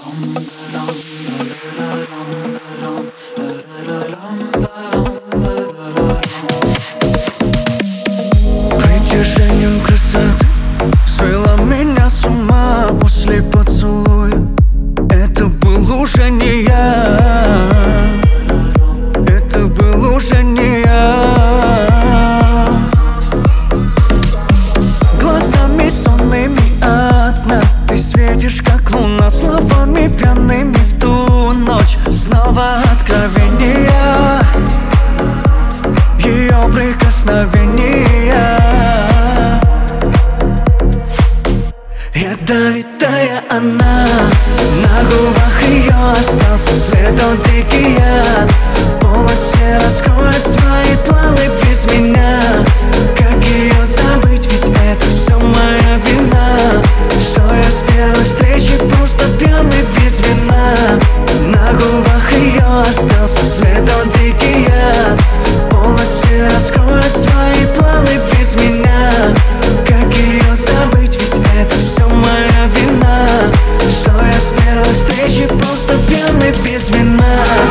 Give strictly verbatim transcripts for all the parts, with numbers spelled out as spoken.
Притяжением красоты свела меня с ума после поцелуя. Это был уже не я, это был уже не я. Глазами сонными одна ты светишь, как луна, словами пьяными в ту ночь. Снова откровения, ее прикосновения. Ядовитая она, на губах ее остался след, он дикий яд. Полосе раскроет свои планы без меня. Как ее забыть, ведь это все моя вина, что я с первой встречи просто пьяный без вина. На губах ее остался след, он дикий яд. Полосе раскроет свои планы без меня. Как ее забыть, ведь это все моя вина, что я с первой встречи просто пьяный без вина.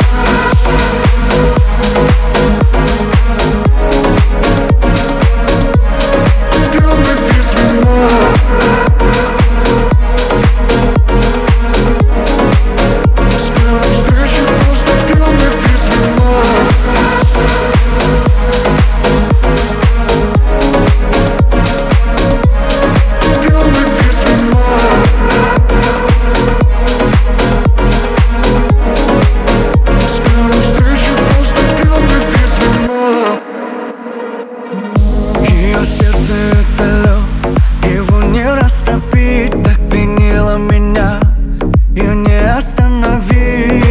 Сердце это лед, его не растопить. Так пьянило меня, ее не остановить.